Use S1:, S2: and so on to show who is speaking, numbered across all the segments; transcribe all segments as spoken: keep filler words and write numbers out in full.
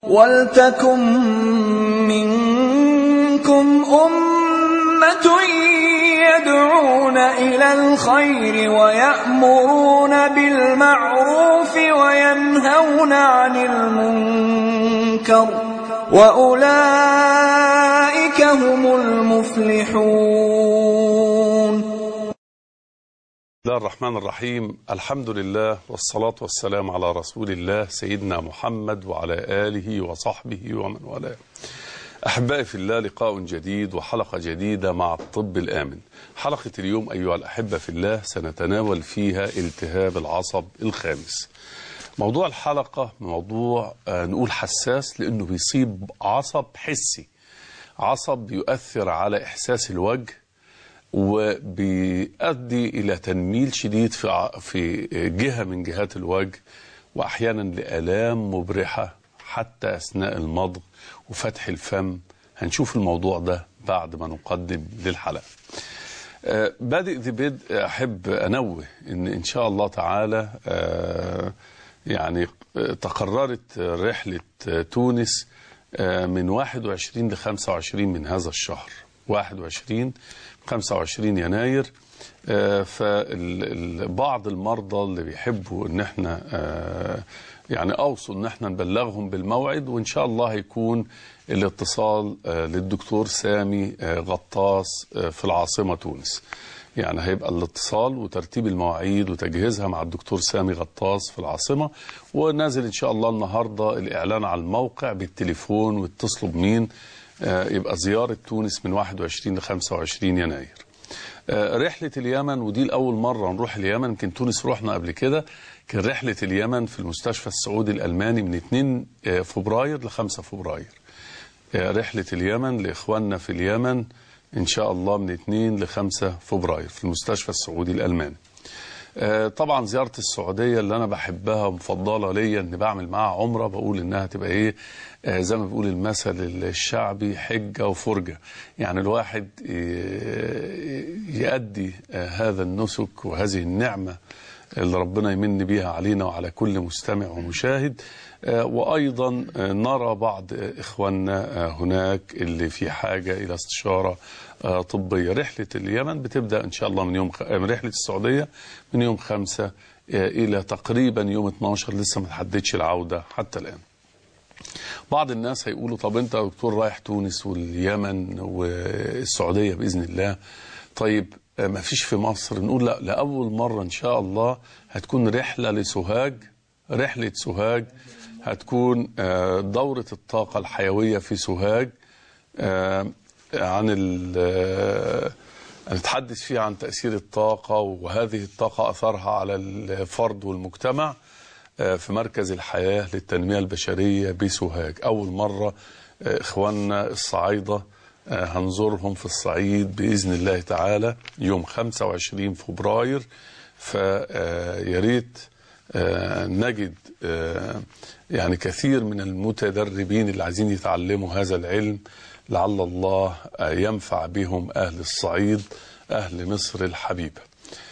S1: وَلْتَكُن مِّنكُمْ أُمَّةٌ يَدْعُونَ إِلَى الْخَيْرِ وَيَأْمُرُونَ بِالْمَعْرُوفِ وَيَنْهَوْنَ عَنِ الْمُنكَرِ وَأُولَئِكَ هُمُ الْمُفْلِحُونَ.
S2: بسم الله الرحمن الرحيم. الحمد لله والصلاة والسلام على رسول الله سيدنا محمد وعلى آله وصحبه ومن والاه. أحبائي في الله، لقاء جديد وحلقة جديدة مع الطب الآمن. حلقة اليوم أيها الأحبة في الله سنتناول فيها التهاب العصب الخامس. موضوع الحلقة موضوع نقول حساس لأنه بيصيب عصب حسي، عصب يؤثر على إحساس الوجه وبيؤدي إلى تنميل شديد في في جهة من جهات الوجه، وأحيانا لآلام مبرحة حتى أثناء المضغ وفتح الفم. هنشوف الموضوع ده بعد ما نقدم للحلقة. أه بادئ ذي بدء أحب أنوه إن إن شاء الله تعالى أه يعني تقررت رحلة تونس أه من واحد وعشرين لخمسة وعشرين من هذا الشهر، واحد وعشرين خمسة وعشرين يناير. آه فبعض المرضى اللي بيحبوا ان احنا آه يعني اوصوا ان احنا نبلغهم بالموعد، وان شاء الله هيكون الاتصال آه للدكتور سامي آه غطاس آه في العاصمة تونس. يعني هيبقى الاتصال وترتيب المواعيد وتجهيزها مع الدكتور سامي غطاس في العاصمة، ونازل ان شاء الله النهاردة الاعلان على الموقع بالتليفون واتصلوا بمين. يبقى زيارة تونس من واحد وعشرين لخمسة وعشرين يناير. رحلة اليمن، ودي الأول مرة نروح اليمن، يمكن تونس رحنا قبل كده، كان رحلة اليمن في المستشفى السعودي الألماني من اثنين فبراير لخمسة فبراير. رحلة اليمن لإخواننا في اليمن إن شاء الله من اثنين لخمسة فبراير في المستشفى السعودي الألماني. طبعا زيارة السعودية اللي أنا بحبها ومفضلة ليا إني بعمل معها عمرة، بقول إنها تبقى إيه زي ما بيقول المثل الشعبي، حجة وفرجة. يعني الواحد يؤدي هذا النسك وهذه النعمة اللي ربنا يمن بيها علينا وعلى كل مستمع ومشاهد، وأيضا نرى بعض إخواننا هناك اللي في حاجة إلى استشارة طبية. رحلة اليمن بتبدأ إن شاء الله من يوم خ... رحلة السعودية من يوم خمسة إلى تقريبا يوم اتناشر، لسه ما تحددش العودة حتى الآن. بعض الناس هيقولوا طب أنت يا دكتور رايح تونس واليمن والسعودية بإذن الله، طيب ما فيش في مصر؟ نقول لا، لأول مرة إن شاء الله هتكون رحلة لسوهاج، رحلة سوهاج هتكون دورة الطاقة الحيوية في سوهاج، عن نتحدث فيها عن تأثير الطاقة وهذه الطاقة أثرها على الفرد والمجتمع في مركز الحياة للتنمية البشرية بسوهاج. أول مرة إخواننا الصعايدة هنزورهم في الصعيد بإذن الله تعالى يوم خمسة وعشرين فبراير. فياريت نجد يعني كثير من المتدربين اللي عايزين يتعلموا هذا العلم، لعل الله ينفع بهم أهل الصعيد، أهل مصر الحبيبة.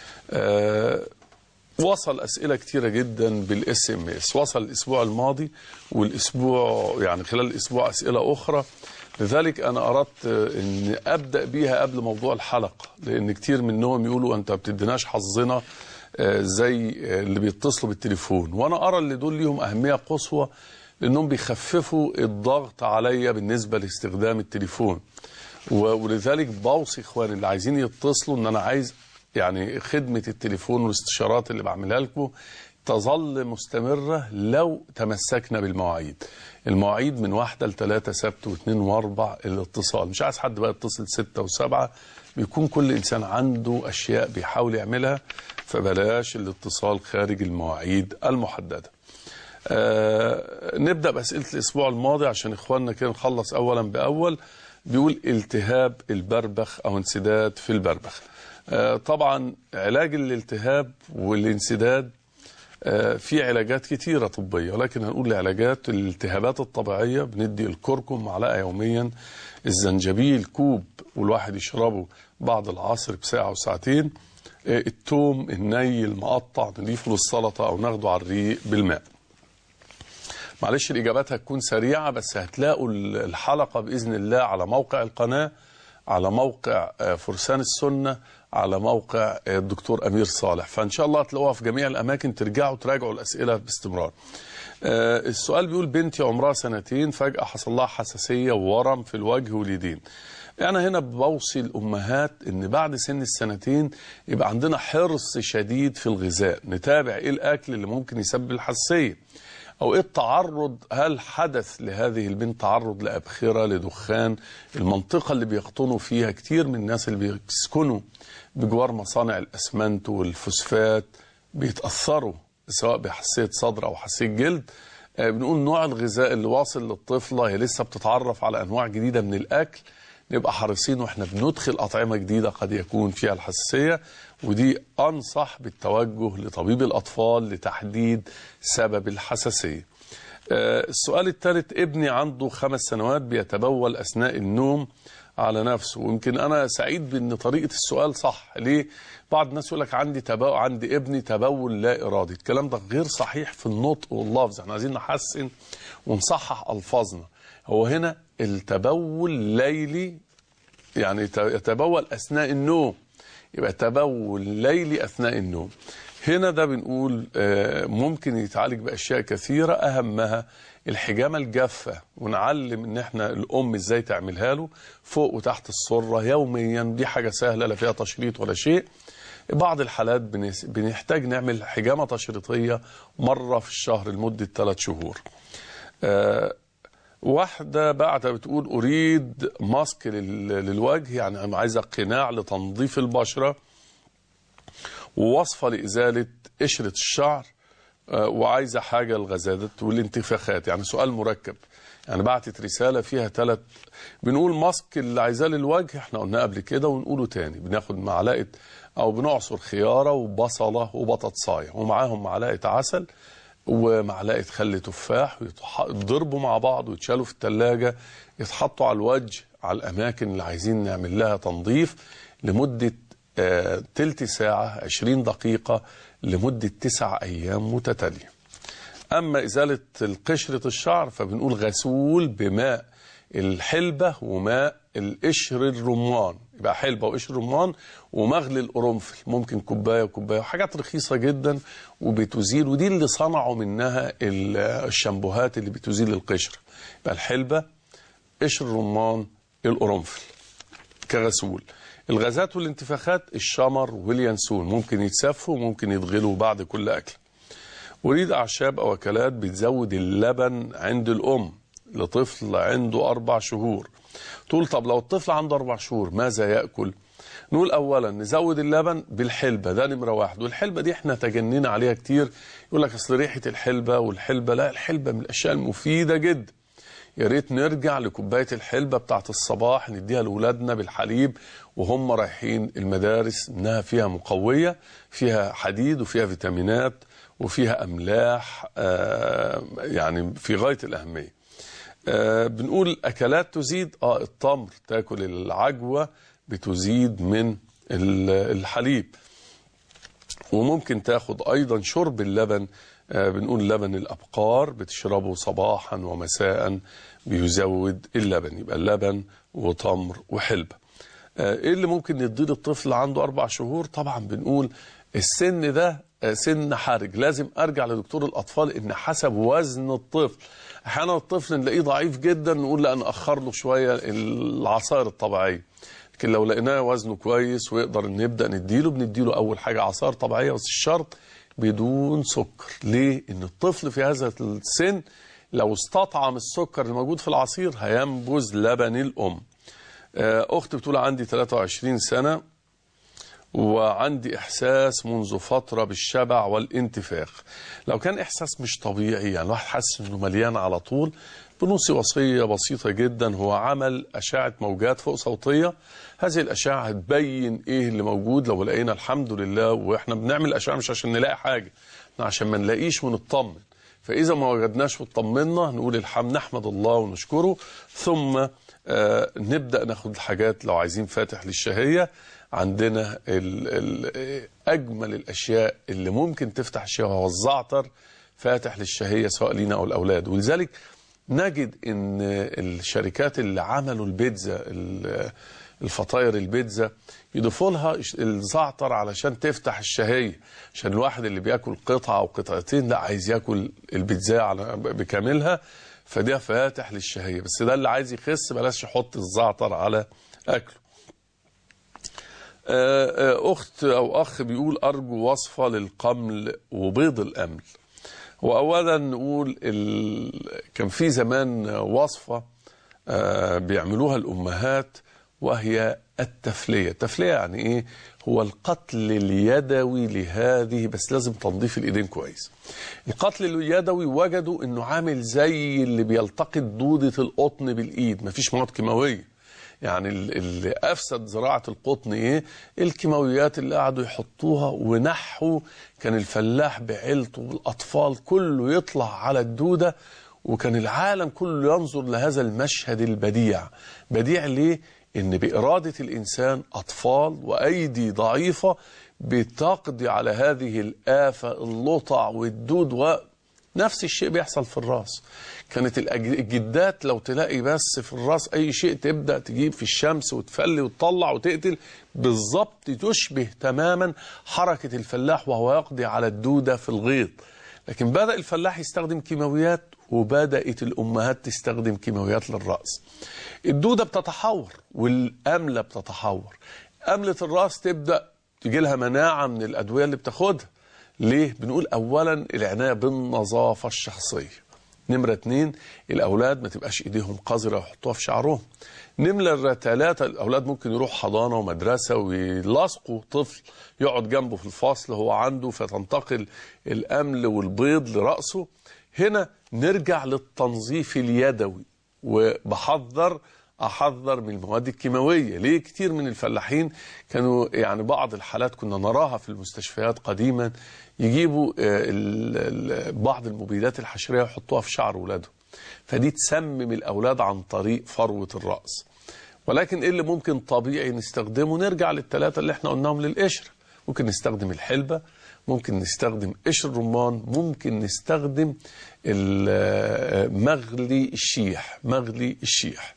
S2: وصل أسئلة كتيرة جدا بالاس ام اس، وصل الأسبوع الماضي والأسبوع يعني خلال الأسبوع أسئلة أخرى، لذلك أنا أردت أن أبدأ بيها قبل موضوع الحلقة، لأن كتير منهم يقولوا أنت بتديناش حظنا زي اللي بيتصلوا بالتليفون، وأنا أرى اللي دول ليهم أهمية قصوى لأنهم بيخففوا الضغط عليا بالنسبة لاستخدام التليفون. ولذلك بوصي إخواني اللي عايزين يتصلوا أن أنا عايز يعني خدمة التليفون والاستشارات اللي بعملها لكم تظل مستمرة لو تمسكنا بالمواعيد. المواعيد من واحدة لثلاثة، سبت واثنين واربع الاتصال. مش عايز حد بقى يتصل ستة وسبعة، بيكون كل إنسان عنده أشياء بيحاول يعملها، فبلاش الاتصال خارج المواعيد المحددة. آه نبدأ بأسئلة الأسبوع الماضي عشان إخواننا كده نخلص أولا بأول. بيقول التهاب البربخ أو انسداد في البربخ. آه طبعا علاج الالتهاب والانسداد آه في علاجات كتيرة طبية، ولكن هنقول لعلاجات الالتهابات الطبيعية بندي الكركم معلقة يوميا، الزنجبيل كوب والواحد يشربه بعد العصر بساعة وساعتين، آه التوم الني المقطع نضيفه للسلطة أو ناخده على الريق بالماء. معلش الإجابات هتكون سريعة، بس هتلاقوا الحلقة بإذن الله على موقع القناة، على موقع فرسان السنة، على موقع الدكتور أمير صالح، فإن شاء الله هتلاقوها في جميع الأماكن، ترجعوا تراجعوا الأسئلة باستمرار. السؤال بيقول بنتي عمرها سنتين فجأة حصل لها حساسية وورم في الوجه واليدين. أنا هنا بوصي الأمهات إن بعد سن السنتين يبقى عندنا حرص شديد في الغذاء، نتابع إيه الأكل اللي ممكن يسبب الحساسية، أو إيه التعرض، هل حدث لهذه البنت تعرض لأبخرة، لدخان، المنطقة اللي بيقطنوا فيها كتير من الناس اللي بيسكنوا بجوار مصانع الأسمنت والفوسفات بيتأثروا سواء بحساسية صدر أو حساسية جلد. بنقول نوع الغذاء اللي واصل للطفلة، هي لسه بتتعرف على أنواع جديدة من الأكل، نبقى حريصين واحنا بندخل أطعمة جديدة قد يكون فيها الحساسية، ودي أنصح بالتوجه لطبيب الأطفال لتحديد سبب الحساسية. السؤال الثالث، ابني عنده خمس سنوات بيتبول أثناء النوم على نفسه، ويمكن أنا سعيد بأن طريقة السؤال صح. ليه؟ بعض الناس يقول لك عندي تبول، عندي ابني تبول لا إرادي، الكلام ده غير صحيح في النطق واللفظ، احنا عايزين نحسن ونصحح ألفاظنا. هو هنا التبول ليلي، يعني يتبول أثناء النوم، يبقى تبول ليلي أثناء النوم. هنا ده بنقول ممكن يتعالج بأشياء كثيرة، أهمها الحجامة الجافة، ونعلم ان احنا الام ازاي تعملها له فوق وتحت السرة يوميا، دي حاجة سهلة لا فيها تشريط ولا شيء. بعض الحالات بنحتاج نعمل حجامة تشريطية مرة في الشهر لمدة ثلاث شهور. أه واحدة بعد بتقول أريد ماسك للوجه، يعني أنا عايزة قناع لتنظيف البشرة، ووصفة لإزالة قشرة الشعر، وعايزة حاجة الغازات والانتفاخات، يعني سؤال مركب، يعني بعتت رسالة فيها ثلاث. بنقول ماسك اللي عايزاه للوجه احنا قلنا قبل كده ونقوله تاني، بناخد معلقة أو بنعصر خيارة وبصلة وبطاطساية ومعاهم معلقة عسل ومعلقة خل تفاح، يتضربوا مع بعض ويتشالوا في الثلاجة، يتحطوا على الوجه على الأماكن اللي عايزين نعمل لها تنظيف لمدة آه تلت ساعة عشرين دقيقة لمدة تسع أيام متتالية. أما إزالة قشرة الشعر فبنقول غسول بماء الحلبة وماء القشر الرمان، يبقى حلبة وقشر رمان ومغلي القرنفل، ممكن كوباية وكوباية، وحاجات رخيصة جدا وبتزيل، ودي اللي صنعوا منها الشامبوهات اللي بتزيل القشرة. يبقى الحلبة، قشر الرمان، القرنفل كغسول. الغازات والانتفاخات الشمر واليانسون ممكن يتسفوا وممكن يتغلوا بعد كل أكل. أريد أعشاب أو أكلات بتزود اللبن عند الأم لطفل عنده أربع شهور. تقول طب لو الطفل عنده أربع شهور ماذا يأكل؟ نقول أولا نزود اللبن بالحلبة، ده نمرة واحد، والحلبة دي احنا تجنينا عليها كتير، يقول لك أصل ريحة الحلبة والحلبة، لا، الحلبة من الأشياء المفيدة جدا. يا ريت نرجع لكوباية الحلبة بتاعت الصباح نديها لأولادنا بالحليب وهم رايحين المدارس، إنها فيها مقوية، فيها حديد وفيها فيتامينات وفيها أملاح، آه يعني في غاية الأهمية. آه بنقول أكلات تزيد، آه التمر، تاكل العجوة بتزيد من الحليب، وممكن تاخد أيضا شرب اللبن، آه بنقول لبن الأبقار بتشربه صباحا ومساء بيزود اللبن، يبقى اللبن وتمر وحلبة. آه إيه اللي ممكن نديه للطفل عنده أربع شهور؟ طبعا بنقول السن ده سن حرج، لازم ارجع لدكتور الاطفال ان حسب وزن الطفل. احيانا الطفل نلاقيه ضعيف جدا نقول لا ناخر له شويه العصائر الطبيعيه، لكن لو لقيناه وزنه كويس ويقدر نبدا نديله، بنديله اول حاجه عصائر طبيعيه، بس الشرط بدون سكر. ليه؟ ان الطفل في هذا السن لو استطعم السكر الموجود في العصير هينبذ لبن الام. اختي بتقول عندي ثلاثة وعشرين سنه وعندي إحساس منذ فترة بالشبع والانتفاخ. لو كان إحساس مش طبيعي، يعني الواحد حاسس إنه مليان على طول، بنوصي وصية بسيطة جدا، هو عمل أشعة موجات فوق صوتية. هذه الأشعة هتبين إيه اللي موجود، لو لقينا الحمد لله، وإحنا بنعمل أشعة مش عشان نلاقي حاجة، عشان ما نلاقيش ونطمن. فإذا ما وجدناش وطمنا نقول الحمد، نحمد الله ونشكره، ثم آه نبدأ ناخد الحاجات. لو عايزين فاتح للشهية، عندنا ال ال أجمل الأشياء اللي ممكن تفتح الشهية هو الزعتر، فاتح للشهية سواء لينا أو الأولاد. ولذلك نجد ان الشركات اللي عملوا البيتزا، الفطاير البيتزا، يضيفوا لها الزعتر علشان تفتح الشهية، عشان الواحد اللي بياكل قطعة أو قطعتين لا، عايز ياكل البيتزا على بكاملها، فده فاتح للشهية. بس ده اللي عايز يخس بلاش يحط الزعتر على أكله. أخت أو أخ بيقول أرجو وصفة للقمل وبيض الأمل. وأولا نقول ال... كان في زمان وصفة بيعملوها الأمهات وهي التفلية. التفلية يعني إيه؟ هو القتل اليدوي لهذه، بس لازم تنظيف الإيدين كويس. القتل اليدوي وجدوا إنه عامل زي اللي بيلتقط دودة القطن بالإيد، مفيش مواد كيماوية. يعني اللي أفسد زراعة القطن إيه؟ الكيماويات اللي قعدوا يحطوها، ونحوا كان الفلاح بعيلته والأطفال كله يطلع على الدودة، وكان العالم كله ينظر لهذا المشهد البديع. بديع ليه؟ إن بإرادة الإنسان أطفال وأيدي ضعيفة بتقضي على هذه الآفة، اللطع والدود، ونفس الشيء بيحصل في الراس. كانت الجدات لو تلاقي بس في الراس أي شيء تبدأ تجيب في الشمس وتفلي وتطلع وتقتل، بالضبط تشبه تماما حركة الفلاح وهو يقضي على الدودة في الغيط. لكن بدأ الفلاح يستخدم كيماويات، وبدأت الأمهات تستخدم كيماويات للرأس. الدودة بتتحور والأملة بتتحور. أملة الرأس تبدأ تجي لها مناعة من الأدوية اللي بتاخدها. ليه؟ بنقول أولا العناية بالنظافة الشخصية. نمرة اتنين، الأولاد ما تبقاش إيديهم قذرة ويحطوها في شعرهم. نمرة ثلاثة، الأولاد ممكن يروح حضانة ومدرسة ويلاصقوا طفل يقعد جنبه في الفصل هو عنده، فتنتقل الأمل والبيض لرأسه. هنا نرجع للتنظيف اليدوي، وبحذر أحذر من المواد الكيماوية. ليه؟ كتير من الفلاحين كانوا يعني بعض الحالات كنا نراها في المستشفيات قديما، يجيبوا بعض المبيدات الحشرية ويحطوها في شعر أولادهم، فدي تسمم الأولاد عن طريق فروة الرأس. ولكن إيه اللي ممكن طبيعي نستخدمه؟ نرجع للثلاثة اللي احنا قلناهم للقشرة. ممكن نستخدم الحلبة، ممكن نستخدم قشر الرمان، ممكن نستخدم مغلي الشيح. مغلي الشيح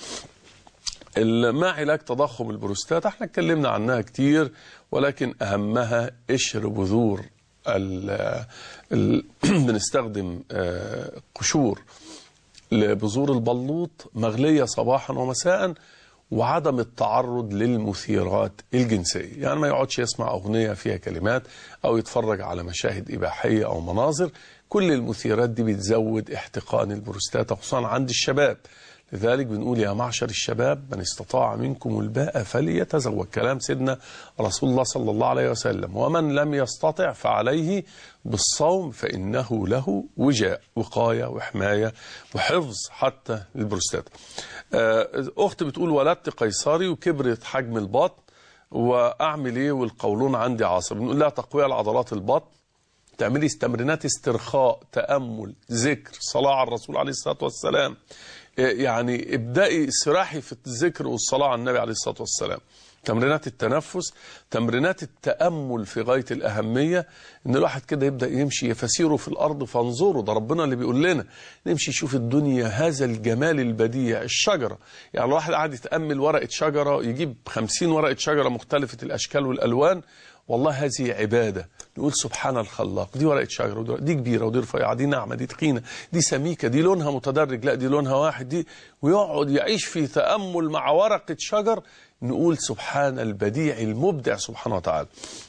S2: ما علاج تضخم البروستات، احنا اتكلمنا عنها كتير، ولكن أهمها قشر بذور. ال ال بنستخدم قشور لبذور البلوط مغلية صباحا ومساء، وعدم التعرض للمثيرات الجنسية. يعني ما يقعدش يسمع أغنية فيها كلمات أو يتفرج على مشاهد إباحية أو مناظر. كل المثيرات دي بتزود احتقان البروستاتا خصوصا عند الشباب. لذلك بنقول يا معشر الشباب من استطاع منكم الباء فليتزوج، كلام سيدنا رسول الله صلى الله عليه وسلم. ومن لم يستطع فعليه بالصوم فإنه له وجاء، وقاية وحماية وحفظ حتى للبروستاتا. أخت بتقول ولدت قيصري وكبرت حجم البطن وأعمل إيه والقولون عندي عصب. بنقول لها تقوية لعضلات البطن، تعملي تمرينات استرخاء، تأمل، ذكر، صلاة على الرسول عليه الصلاة والسلام. يعني ابدأي سراحي في الذكر والصلاة على النبي عليه الصلاة والسلام. تمرينات التنفس، تمرينات التأمل في غاية الأهمية. إن الواحد كده يبدأ يمشي يفسيره في الأرض فانظروا، ده ربنا اللي بيقول لنا نمشي شوف الدنيا، هذا الجمال البديع. الشجرة، يعني الواحد قاعد يتأمل ورقة شجرة، يجيب خمسين ورقة شجرة مختلفة الأشكال والألوان، والله هذه عبادة. نقول سبحان الخلاق، دي ورقة شجرة، دي كبيرة ودي رفيعة، دي ناعمة دي تخينة، دي سميكة، دي لونها متدرج، لا دي لونها واحد، دي، ويقعد يعيش في تأمل مع ورقة شجر. نقول سبحان البديع المبدع سبحانه وتعالى.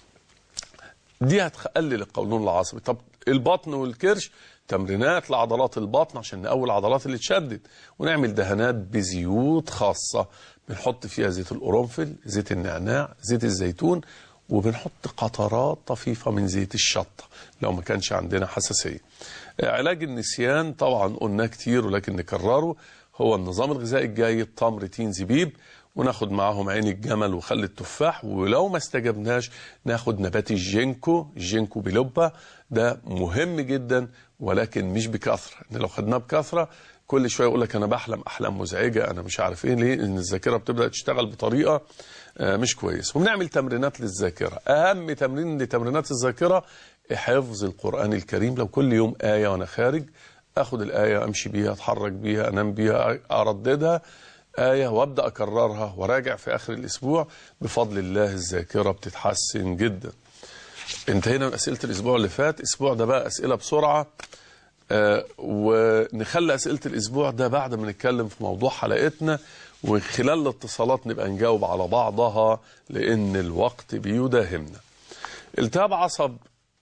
S2: دي هتقلل القولون العصبي. طب البطن والكرش، تمرينات لعضلات البطن عشان نقوي العضلات اللي اتشدت، ونعمل دهانات بزيوت خاصة بنحط فيها زيت القرنفل، زيت النعناع، زيت الزيتون، وبنحط قطرات طفيفة من زيت الشطة لو ما كانش عندنا حساسية. علاج النسيان طبعا قلنا كتير ولكن نكرره، هو النظام الغذائي الجيد، تمر، تين، زبيب، وناخد معاهم عين الجمل وخل التفاح. ولو ما استجبناش ناخد نبات الجينكو، الجينكو بلوبا، ده مهم جدا ولكن مش بكثرة. ان لو خدناه بكثرة كل شوية يقول لك انا بحلم احلام مزعجة، انا مش عارف ايه. ليه؟ ان الذاكرة بتبدأ تشتغل بطريقة مش كويس. وبنعمل تمرينات للذاكرة. اهم تمرين لتمرينات الذاكرة حفظ القرآن الكريم. لو كل يوم آية وأنا خارج أخد الآية أمشي بيها، أتحرك بيها، أنام بيها، أرددها آية وأبدأ أكررها وراجع في آخر الأسبوع، بفضل الله الذاكرة بتتحسن جدا. انتهينا من أسئلة الأسبوع اللي فات. الأسبوع ده بقى أسئلة بسرعة، آه ونخلي أسئلة الأسبوع ده بعد ما نتكلم في موضوع حلقتنا، وخلال الاتصالات نبقى نجاوب على بعضها لأن الوقت بيداهمنا. التهاب عصب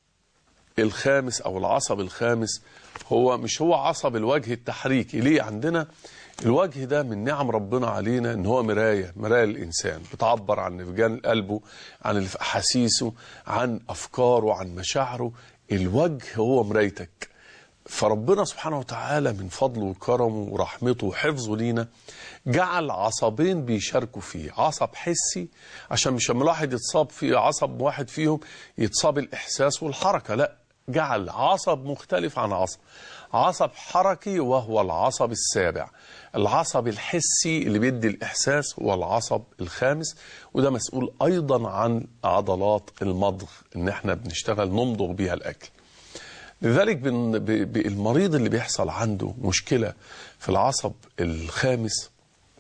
S2: الخامس أو العصب الخامس هو مش هو عصب الوجه التحريكي. ليه؟ عندنا الوجه ده من نعم ربنا علينا ان هو مراية مراية الإنسان، بتعبر عن نفجان قلبه، عن اللي في أحاسيسه، عن أفكاره، عن مشاعره. الوجه هو مرايتك. فربنا سبحانه وتعالى من فضله وكرمه ورحمته وحفظه لينا جعل عصبين بيشاركوا فيه، عصب حسي عشان مش لما الواحد يتصاب في عصب واحد فيهم يتصاب الإحساس والحركة، لا، جعل عصب مختلف عن عصب، عصب حركي وهو العصب السابع. العصب الحسي اللي بيدي الإحساس هو العصب الخامس، وده مسؤول أيضا عن عضلات المضغ، إن احنا بنشتغل نمضغ بيها الأكل. لذلك المريض اللي بيحصل عنده مشكلة في العصب الخامس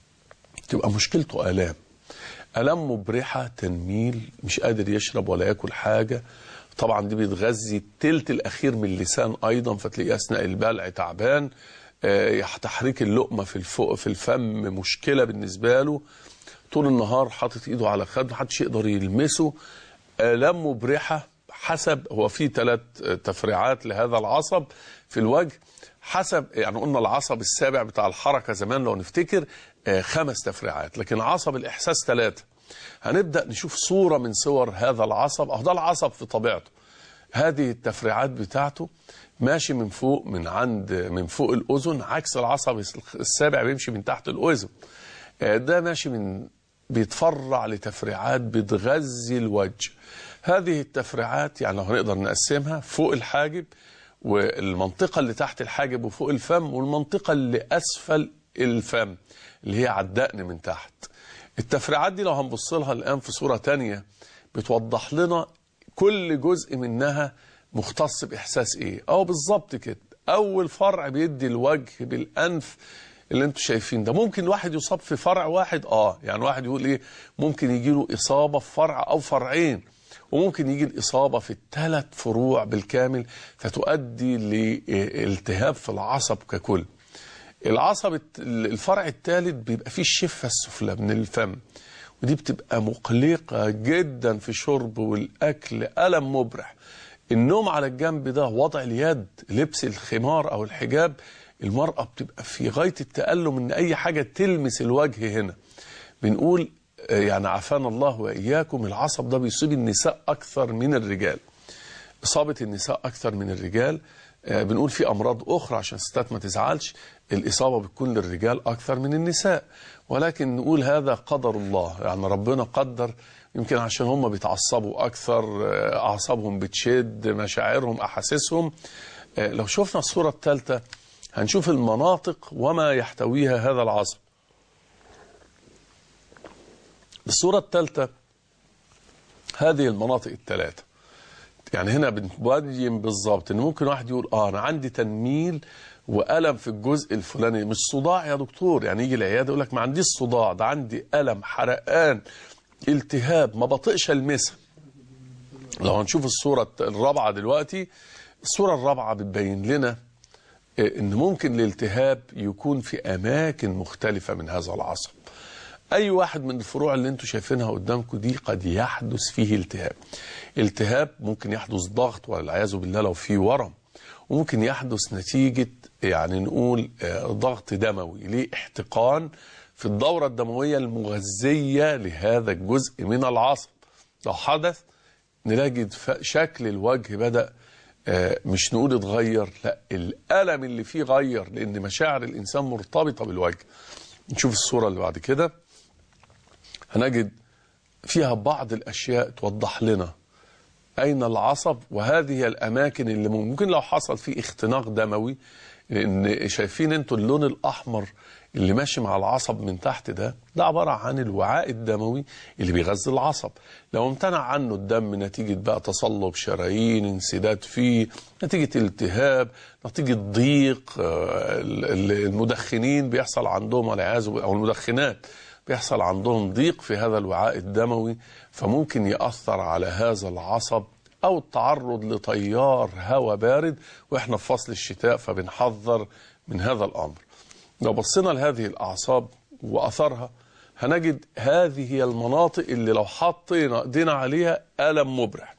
S2: تبقى مشكلته آلام، آلام مبرحة، تنميل، مش قادر يشرب ولا ياكل حاجة. طبعا دي بيتغذي التلت الأخير من اللسان أيضا، فتلاقيه أثناء البلع تعبان، اه تحريك اللقمة في الفوق في الفم مشكلة بالنسبة له، طول النهار حاطط إيده على خده محدش يقدر يلمسه. آلام مبرحة حسب، هو في ثلاث تفريعات لهذا العصب في الوجه حسب، يعني قلنا العصب السابع بتاع الحركة زمان لو نفتكر اه خمس تفريعات، لكن عصب الإحساس ثلاثة. هنبدأ نشوف صورة من صور هذا العصب. أهو ده العصب في طبيعته، هذه التفريعات بتاعته ماشي من فوق، من عند من فوق الأذن، عكس العصب السابع بيمشي من تحت الأذن. ده ماشي من بيتفرع لتفريعات بتغذي الوجه. هذه التفريعات يعني لو هنقدر نقسمها، فوق الحاجب، والمنطقة اللي تحت الحاجب وفوق الفم، والمنطقة اللي أسفل الفم اللي هي على الدقن من تحت. التفريعات دي لو هنبص لها الآن في صورة تانية بتوضح لنا كل جزء منها مختص بإحساس إيه. أو بالظبط كده، أول فرع بيدي الوجه بالأنف اللي انتوا شايفين ده. ممكن الواحد يصاب في فرع واحد، آه يعني واحد يقول إيه، ممكن يجي له إصابة في فرع أو فرعين، وممكن يجي الإصابة في الثلاث فروع بالكامل، فتؤدي لالتهاب في العصب ككل. العصب الفرع الثالث بيبقى فيه الشفة السفلى من الفم، ودي بتبقى مقلقة جدا في الشرب والأكل، ألم مبرح. النوم على الجنب ده، وضع اليد، لبس الخمار أو الحجاب، المرأة بتبقى في غاية التألم إن أي حاجة تلمس الوجه هنا. بنقول يعني عافانا الله وإياكم، العصب ده بيصيب النساء أكثر من الرجال، إصابة النساء أكثر من الرجال. بنقول في أمراض أخرى عشان الستات ما تزعلش، الإصابة بتكون للرجال أكثر من النساء، ولكن نقول هذا قدر الله، يعني ربنا قدر، يمكن عشان هم بيتعصبوا أكثر، أعصابهم بتشد، مشاعرهم، أحاسيسهم. لو شفنا الصورة الثالثة هنشوف المناطق وما يحتويها هذا العصب. الصورة الثالثة هذه المناطق الثلاثة، يعني هنا بنبين بالظبط ان ممكن واحد يقول اه انا عندي تنميل والم في الجزء الفلاني، مش صداع يا دكتور، يعني يجي العياده يقول لك ما عنديش صداع، ده عندي الم، حرقان، التهاب، ما بطيقش المسها. لو هنشوف الصوره الرابعه دلوقتي، الصوره الرابعه بتبين لنا ان ممكن الالتهاب يكون في اماكن مختلفه من هذا العصب. أي واحد من الفروع اللي انتوا شايفينها قدامكم دي قد يحدث فيه التهاب. التهاب ممكن يحدث ضغط والعياذ بالله لو في ورم، وممكن يحدث نتيجة يعني نقول ضغط دموي، ليه احتقان في الدورة الدموية المغذية لهذا الجزء من العصب. لو حدث نلاقي شكل الوجه بدأ مش نقول اتغير، لا، الألم اللي فيه غير، لأن مشاعر الإنسان مرتبطة بالوجه. نشوف الصورة اللي بعد كده، هنجد فيها بعض الأشياء توضح لنا أين العصب، وهذه الأماكن اللي ممكن لو حصل فيه اختناق دموي لان شايفين انتوا اللون الاحمر اللي ماشي مع العصب من تحت ده ده عباره عن الوعاء الدموي اللي بيغذي العصب. لو امتنع عنه الدم نتيجه بقى تصلب شرايين، انسداد فيه، نتيجه التهاب، نتيجه ضيق، المدخنين بيحصل عندهم والعياذ او المدخنات بيحصل عندهم ضيق في هذا الوعاء الدموي، فممكن يأثر على هذا العصب، أو التعرض لتيار هواء بارد وإحنا في فصل الشتاء فبنحذر من هذا الأمر. لو بصينا لهذه الأعصاب وأثرها هنجد هذه هي المناطق اللي لو حطينا ايدينا عليها ألم مبرح.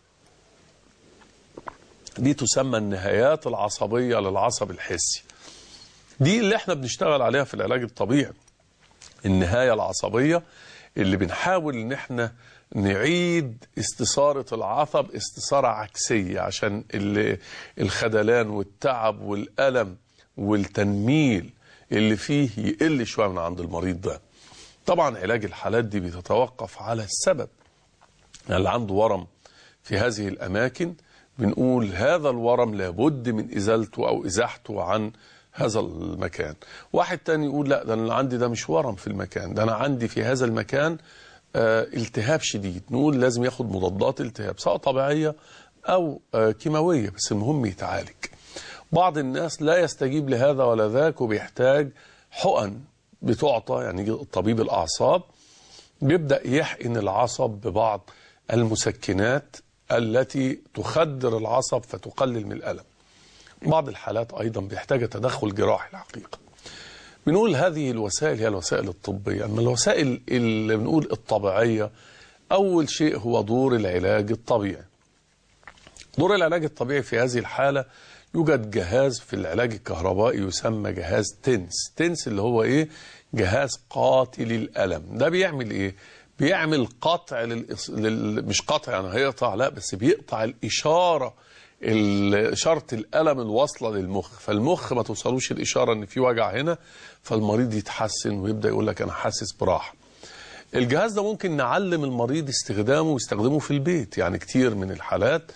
S2: دي تسمى النهايات العصبية للعصب الحسي. دي اللي احنا بنشتغل عليها في العلاج الطبيعي، النهاية العصبية اللي بنحاول ان احنا نعيد استثارة العصب استثارة عكسية عشان الخدلان والتعب والألم والتنميل اللي فيه يقل شوية من عند المريض ده. طبعا علاج الحالات دي بيتوقف على السبب. اللي عنده ورم في هذه الأماكن بنقول هذا الورم لابد من إزالته أو إزاحته عن هذا المكان. واحد تاني يقول لا ده أنا عندي ده مش ورم في المكان ده، أنا عندي في هذا المكان آه التهاب شديد، نقول لازم ياخد مضادات التهاب سواء طبيعية أو آه كيماوية، بس المهم يتعالج. بعض الناس لا يستجيب لهذا ولا ذاك وبيحتاج حقن بتعطى، يعني طبيب الأعصاب بيبدأ يحقن العصب ببعض المسكنات التي تخدر العصب فتقلل من الألم. بعض الحالات أيضا بيحتاج تدخل جراحي الحقيقة. بنقول هذه الوسائل هي الوسائل الطبية. أما الوسائل اللي بنقول الطبيعية، أول شيء هو دور العلاج الطبيعي. دور العلاج الطبيعي في هذه الحالة يوجد جهاز في العلاج الكهربائي يسمى جهاز تنس. تنس اللي هو إيه؟ جهاز قاتل الألم. ده بيعمل إيه؟ بيعمل قطع للإص... لل... مش قطع يعني هيقطع، لا بس بيقطع الإشارة إشارة الألم الواصلة للمخ، فالمخ ما توصلوش الإشارة إن في وجع هنا، فالمريض يتحسن ويبدأ يقول لك أنا حاسس براحة. الجهاز ده ممكن نعلم المريض استخدامه ويستخدمه في البيت. يعني كتير من الحالات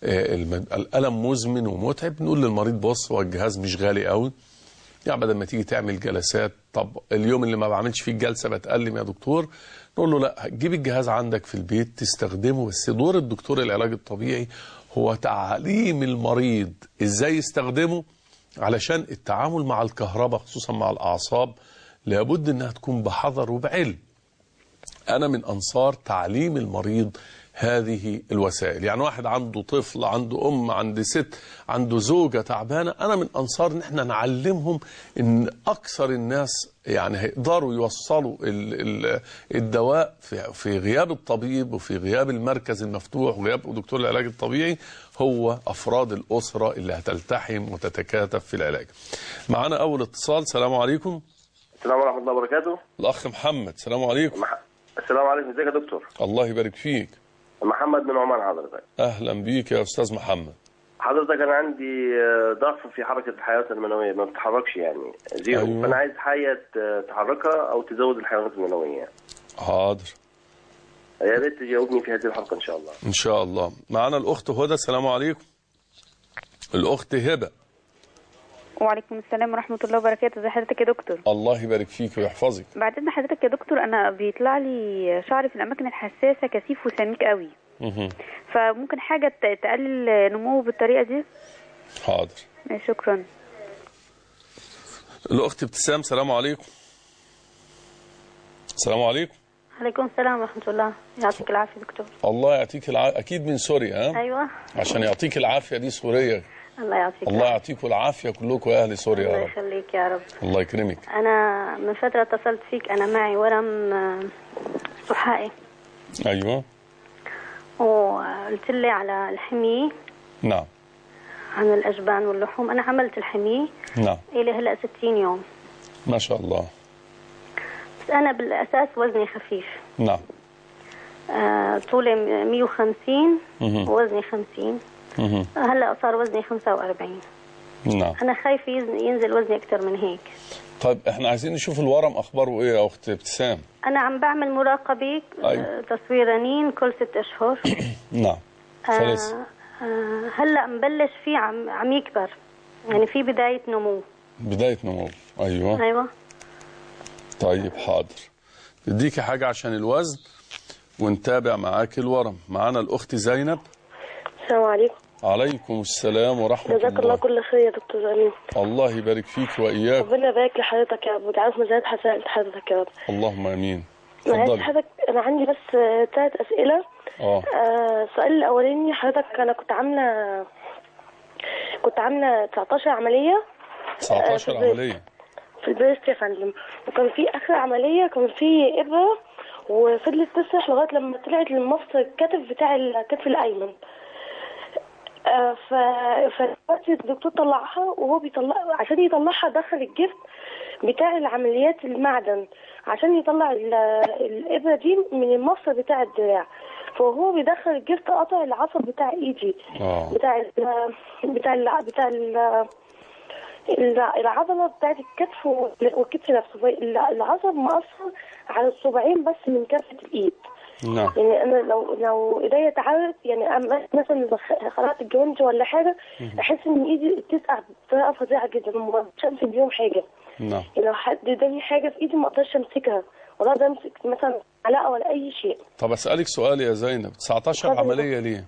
S2: الألم مزمن ومتعب، نقول للمريض بص هو الجهاز مش غالي قوي، يعني بدل ما تيجي تعمل جلسات، طب اليوم اللي ما بعملش فيه الجلسة بتألم يا دكتور، نقول له لا جيب الجهاز عندك في البيت تستخدمه. بس دور الدكتور العلاج الطبيعي هو تعليم المريض ازاي يستخدمه، علشان التعامل مع الكهرباء خصوصا مع الأعصاب لابد انها تكون بحذر وبعلم. أنا من أنصار تعليم المريض هذه الوسائل. يعني واحد عنده طفل، عنده أم، عنده ست، عنده زوجة تعبانة، أنا من أنصار إن احنا نعلمهم إن أكثر الناس يعني هيقدروا يوصلوا ال ال الدواء في, في غياب الطبيب وفي غياب المركز المفتوح وغياب دكتور العلاج الطبيعي هو أفراد الأسرة اللي هتلتحم وتتكاتف في العلاج. معنا أول اتصال. السلام عليكم.
S3: السلام ورحمة الله وبركاته.
S2: الأخ محمد. السلام عليكم.
S3: مح... السلام عليكم. ازيك يا دكتور؟
S2: الله يبارك فيك.
S3: محمد من عمان حضرتك.
S2: أهلا بيك يا أستاذ محمد.
S3: حضرتك أنا عندي ضعف في حركة الحيوانات المنوية، ما بتتحركش يعني زيرو.
S2: أيوة.
S3: فأنا عايز حاجة تحركها أو تزود الحيوانات المنوية.
S2: حاضر.
S3: يا ريت تجاوبني في هذه الحلقة إن شاء الله.
S2: إن شاء الله. معنا الأخت هدى. السلام عليكم. الأخت هبة.
S4: وعليكم السلام ورحمة الله وبركاته. ازي حضرتك يا دكتور؟
S2: الله يبارك فيك ويحفظك.
S4: بعد اذن حضرتك يا دكتور، انا بيطلع لي شعري في الاماكن الحساسة كثيف وسميك قوي.
S2: مه.
S4: فممكن حاجة تقلل نموه بالطريقة دي؟
S2: حاضر.
S4: شكرا.
S2: الأخت ابتسام. السلام عليكم. السلام عليكم.
S5: عليكم السلام ورحمة الله. يعطيك العافية دكتور.
S2: الله يعطيك العافية. أكيد من سوريا ها؟
S5: أيوة.
S2: عشان يعطيك العافية دي سورية.
S5: الله يعطيك.
S2: الله يعطيكم العافية كلكم يا أهل سوريا.
S5: الله يخليك يا رب.
S2: الله يكرمك.
S5: أنا من فترة اتصلت فيك، أنا معي ورم صحائي.
S2: أيوة.
S5: وقلت لي على الحمية.
S2: نعم.
S5: عن الأجبان واللحوم. أنا عملت الحمية.
S2: نعم.
S5: إلي هلأ ستين يوم.
S2: ما شاء الله.
S5: بس أنا بالأساس وزني خفيف.
S2: نعم.
S5: آه طولي مية وخمسين ووزني خمسين.
S2: مه.
S5: هلأ صار وزني خمسة وأربعين.
S2: نعم.
S5: أنا خايفة ينزل وزني أكتر من هيك.
S2: طيب احنا عايزين نشوف الورم أخباره إيه يا أخت ابتسام؟
S5: أنا عم بعمل مراقبة.
S2: أيوة.
S5: تصوير رنين كل ست أشهر.
S2: نعم.
S5: آه آه هلأ مبلش فيه عم, عم يكبر. يعني في بداية نمو.
S2: بداية نمو. أيوة.
S5: أيوة.
S2: طيب حاضر، نديكي حاجة عشان الوزن ونتابع معاك الورم. معانا الأخت زينب.
S6: السلام عليكم.
S2: عليكم السلام ورحمة الله.
S6: جزاك الله كل خير يا دكتور زميل.
S2: الله يبارك فيك وإياك.
S6: ربنا يبارك لحضرتك يا رب ويجعلك ميزان حسنات حضرتك يا رب.
S2: اللهم آمين.
S6: معلش حضرتك أنا عندي بس ثلاث أسئلة.
S2: اه
S6: السؤال الأولاني حضرتك أنا كنت عاملة كنت عاملة تسعتاشر عملية.
S2: تسعتاشر
S6: آه
S2: عملية
S6: في البريست يا فندم، وكان في آخر عملية كان في إبرة وفضلت تسرح لغاية لما طلعت للمفصل الكتف بتاع الكتف الأيمن. آه ف فدلوقتي الدكتور طلعها وهو بيطلع عشان يطلعها دخل الجفت بتاع العمليات المعدن عشان يطلع الإبرة دي من المفصل بتاع الدراع، فهو بيدخل الجفت قطع العصب بتاع ايدي.
S2: اه
S6: بتاع ال بتاع ال بتاع ال العضلة بتاعت الكتف والكتف نفسه. العصب مأثر على الصباعين بس من كافة الإيد.
S2: نعم.
S6: يعني أنا لو لو إيديا تعبت يعني مثلا خلعت الجوانتي ولا حاجة أحس إن إيدي بتسقع بطريقة فظيعة جدا وما أقدرش أمسك بيهم حاجة.
S2: نعم.
S6: يعني لو حد اداني حاجة في إيدي ما أقدرش أمسكها ولا أقدر أمسك مثلا علاقة ولا أي شيء.
S2: طب أسألك سؤال يا زينب، تسعتاشر عملية ليه؟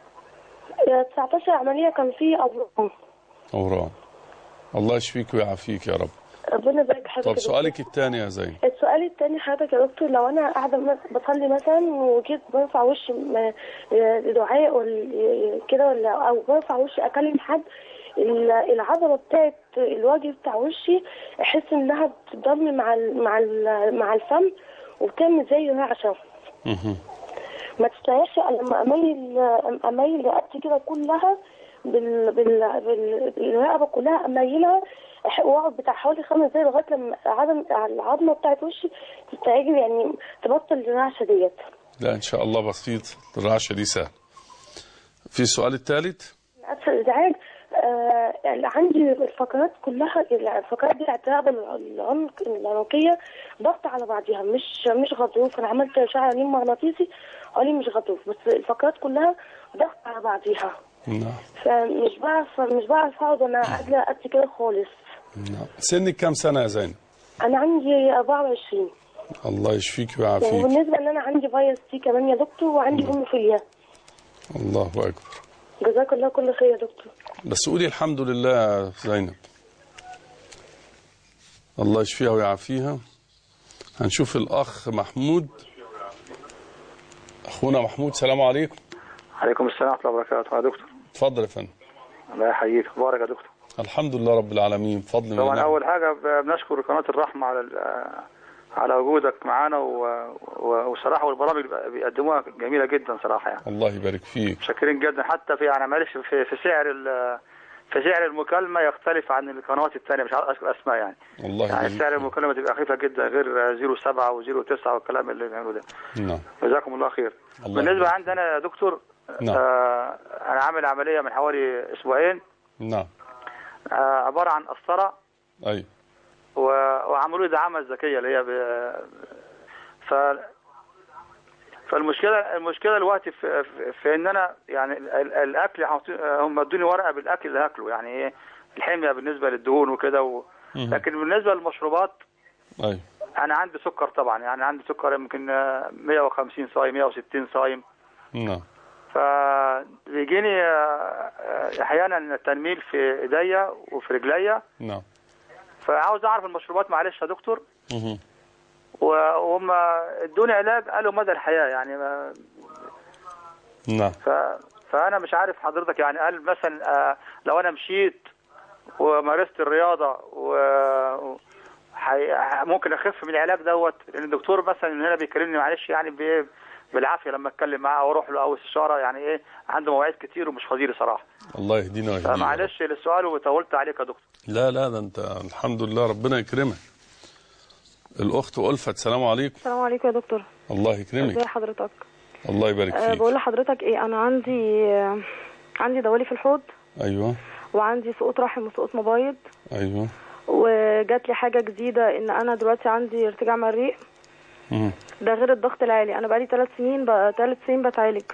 S6: تسعتاشر عملية كان في أورام.
S2: أورام. الله يشفيك ويعافيك يا رب.
S6: ربنا يبارك حضرتك.
S2: طب سؤالك الثاني يا زين.
S6: السؤال الثاني حضرتك يا دكتور، لو انا قاعده بصلي مثلا وجيت برفع وشي لدعاء كده ولا او برفع وشي اكلم حد، العضله بتاعت الوجه بتاع وشي احس انها بتضم مع ال مع ال مع الفم وبتعمل زي رعشه.
S2: اها.
S6: ما تستريحش لما اميل اميل رقبتي كده كلها بال بال بالرقبه كلها اميلها واقعد بتاع حوالي خمس دقايق لغايه لما عظم العظمه بتاعت وشي تستعجل يعني تبطل الرعشه ديت.
S2: لا ان شاء الله بسيط، الرعشه دي سهل. في السؤال الثالث؟
S6: اسف الازعاج. آه عندي الفقرات كلها، الفقرات دي الرقبه العنق العنقيه ضغط على بعضها، مش مش غضروف. انا عملت شعر رنين مغناطيسي قالي مش غضروف، بس الفقرات كلها ضغط على بعضها.
S2: نعم.
S6: فمش بعرف مش بعرف اقعد انا قاعده قد كده خالص.
S2: نعم. سنك كام سنه يا زينب؟
S6: انا عندي أربعة وعشرين.
S2: الله يشفيك ويعافيك.
S6: وبالنسبه ان انا عندي فيروس سي كمان يا دكتور وعندي هيموفيليا.
S2: الله اكبر.
S6: جزاك الله كل خير يا دكتور.
S2: بس قولي الحمد لله يا زينب. الله يشفيها ويعافيها. هنشوف الاخ محمود. اخونا محمود، السلام عليكم.
S7: عليكم السلام ورحمه الله وبركاته. يا دكتور
S2: اتفضل يا فندم.
S7: الله يحييك. اخبارك يا دكتور؟
S2: الحمد لله رب العالمين، بفضل الله.
S7: طبعا اول حاجه بنشكر قناه الرحمه على على وجودك معانا، وصراحه والبرامج بيقدموها جميله جدا صراحه يعني.
S2: الله يبارك فيك.
S7: شاكرين جدا. حتى في يعني معلش في, في سعر في سعر المكالمه يختلف عن القنوات الثانيه، مش عارف اذكر اسماء يعني.
S2: الله
S7: يعني سعر المكالمه تبقى خفيفه جدا غير صفر سبعة وصفر تسعة والكلام اللي بيعملوه ده.
S2: نعم.
S7: جزاكم الله خير. الله بالنسبه عندي انا يا دكتور،
S2: نعم.
S7: آه انا عامل عمليه من حوالي اسبوعين.
S2: نعم.
S7: آه عباره عن قسطره.
S2: ايوه.
S7: وعملوا لي دعامه ذكيه اللي هي ب... ف فالمشكله المشكله دلوقتي في, في, في ان انا يعني الاكل هم ادوني ورقه بالاكل اللي هاكله، يعني ايه الحميه بالنسبه للدهون وكده و... لكن بالنسبه للمشروبات
S2: ايوه
S7: انا عندي سكر طبعا، يعني عندي سكر يمكن مية وخمسين صايم مية وستين صايم.
S2: نعم.
S7: فبيجيني احيانا تنميل في ايديا وفي رجليا.
S2: نعم.
S7: فعاوز اعرف المشروبات معلش يا دكتور.
S2: اها.
S7: وهم ادوني علاج قالوا مدى الحياه يعني ما...
S2: نعم.
S7: ف... فانا مش عارف حضرتك يعني قال مثلا لو انا مشيت ومارست الرياضه و حي... ممكن اخف من العلاج دوت، لان الدكتور مثلا هنا بيكلمني معلش يعني ب... بالعافيه لما اتكلم معاه او اروح له او استشاره، يعني ايه عنده مواعيد كتير ومش فاضي صراحه.
S2: الله يهدينا ويهديك.
S7: فمعلش للسؤال وطولت عليك يا دكتور.
S2: لا لا ده انت الحمد لله ربنا يكرمك. الاخت ألفت، السلام عليكم.
S8: السلام عليكم يا دكتور.
S2: الله يكرمك.
S8: ازي حضرتك؟
S2: الله يبارك فيك.
S8: أه بقول لحضرتك ايه، انا عندي آه عندي دوالي في الحوض.
S2: ايوه.
S8: وعندي سقوط رحم وسقوط مبايض.
S2: ايوه.
S8: وجات لي حاجه جديده ان انا دلوقتي عندي ارتجاع مريء.
S2: امم
S8: ده غير الضغط العالي. انا بقالي ثلاث سنين بقى ثلاث سنين بتعالج.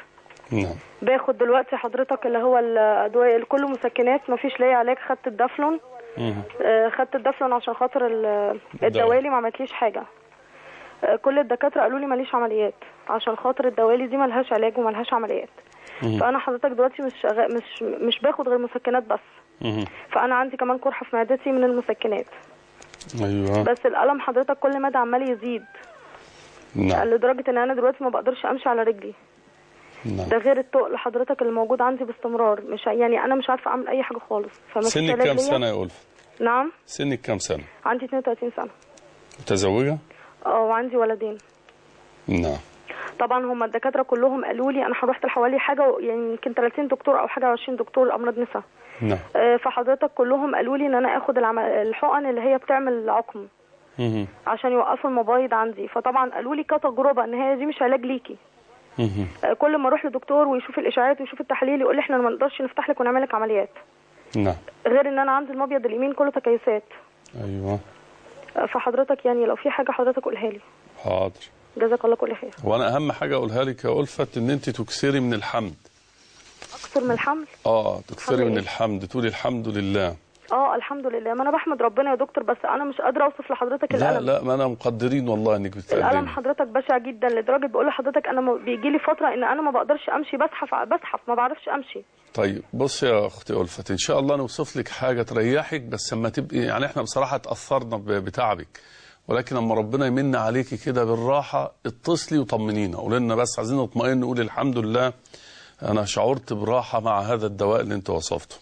S2: نعم.
S8: باخد دلوقتي حضرتك اللي هو الادويه كله مسكنات، مفيش ليا علاج. خدت الدافلون، آه خدت الدافلون عشان خاطر الدوالي ما عملتليش حاجه. آه كل الدكاتره قالوا لي ماليش عمليات عشان خاطر الدوالي دي ملهاش علاج وملهاش عمليات. مم. فانا حضرتك دلوقتي مش شغ... مش مش باخد غير مسكنات بس. مم. فانا عندي كمان قرحه في معدتي من المسكنات.
S2: ايوه.
S8: بس الالم حضرتك كل مدى عمال يزيد.
S2: نعم.
S8: لدرجه ان انا دلوقتي ما بقدرش امشي على رجلي.
S2: نعم.
S8: ده غير التقل حضرتك اللي موجود عندي باستمرار، مش يعني انا مش عارفه اعمل اي حاجه خالص.
S2: سنك كام سنه يا ألفت؟
S8: نعم.
S2: سنك كام سنه؟
S8: عندي اثنين وثلاثين سنه.
S2: متزوجه؟
S8: اه وعندي ولدين.
S2: نعم.
S8: طبعا هم الدكاتره كلهم قالوا لي، انا رحت لحوالي حاجه يعني يمكن ثلاثين دكتور او حاجه عشرين دكتور امراض نساء.
S2: نعم.
S8: آه فحضرتك كلهم قالوا لي ان انا اخد الحقن اللي هي بتعمل عقم مم. عشان يوقفوا المبايض عندي. فطبعا قالوا لي كتجربه ان هي دي مش علاج ليكي. مم. آه كل ما اروح لدكتور ويشوف الاشاعات ويشوف التحاليل يقول لي احنا ما نقدرش نفتح لك ونعمل لك عمليات.
S2: نعم.
S8: غير ان انا عندي المبيض اليمين كله تكيسات.
S2: ايوه.
S8: آه فحضرتك يعني لو في حاجه حضرتك قولها لي.
S2: حاضر.
S8: جزاك الله كل خير.
S2: وانا اهم حاجه اقولها لك يا ألفت ان انت تكثري من الحمد.
S8: اكثر من الحمل؟
S2: اه تكثري من الحمد، تقولي الحمد لله.
S8: اه الحمد لله. ما انا بحمد ربنا يا دكتور، بس انا مش قادره اوصف لحضرتك
S2: لا
S8: الالم.
S2: لا ما انا مقدرين والله انك بتقدمي.
S8: الالم حضرتك بشع جدا لدرجه بقول لحضرتك انا بيجي لي فتره ان انا ما بقدرش امشي، بزحف بزحف ما بعرفش امشي.
S2: طيب بص يا اختي ألفت، ان شاء الله نوصف لك حاجه تريحك، بس لما تبقي يعني احنا بصراحه اتاثرنا بتعبك، ولكن لما ربنا يمن عليكي كده بالراحه اتصلي وطمنينا، قولي لنا بس عايزين نطمئن نقول الحمد لله انا شعرت براحه مع هذا الدواء اللي انت وصفته.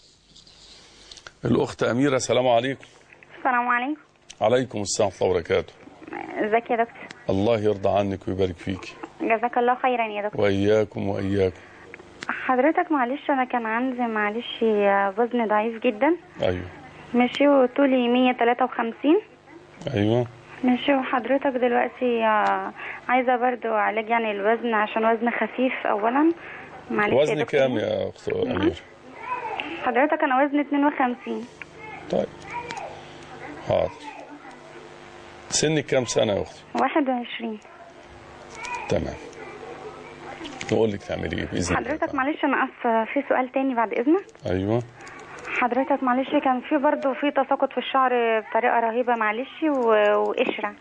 S2: الاخت اميره، السلام عليكم.
S9: السلام عليكم.
S2: عليكم السلام ورحمه الله وبركاته.
S9: ازيك يا دكتور؟
S2: الله يرضى عنك ويبارك فيكي.
S9: جزاك الله خيرا يا دكتور.
S2: واياكم واياكم.
S9: حضرتك معلش انا كان عندي معلش وزن ضعيف جدا.
S2: ايوه.
S9: ماشي، وطولي مية وتلاتة وخمسين.
S2: ايوه.
S9: ماشي، وحضرتك دلوقتي عايزه برضو علاج يعني الوزن عشان وزن خفيف اولا.
S2: معلش. وزن كام يا اخت امير؟
S9: حضرتك انا وزن اتنين وخمسين.
S2: طيب حاضر. سنك كام سنه يا اختي؟
S9: واحد وعشرين.
S2: تمام. نقول لك تعملي ايه باذن الله.
S9: حضرتك معلش انا اسفه، في سؤال تاني بعد اذنك.
S2: ايوه.
S9: حضرتك معلش كان في برضه في تساقط في الشعر بطريقه رهيبه معلش وقشره.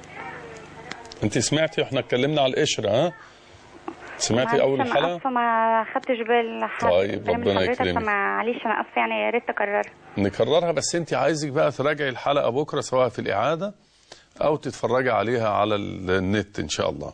S2: انت سمعتي واحنا اتكلمنا على القشره؟ ها سمعتي اول حلقه؟
S9: انا اسفه ما خدتش بالي.
S2: طيب ربنا يكرمك.
S9: معلش انا اسفه يعني يا ريت تكررها.
S2: نكررها، بس انت عايزك بقى تراجعي الحلقه بكره سواء في الاعاده او تتفرجي عليها على النت ان شاء الله.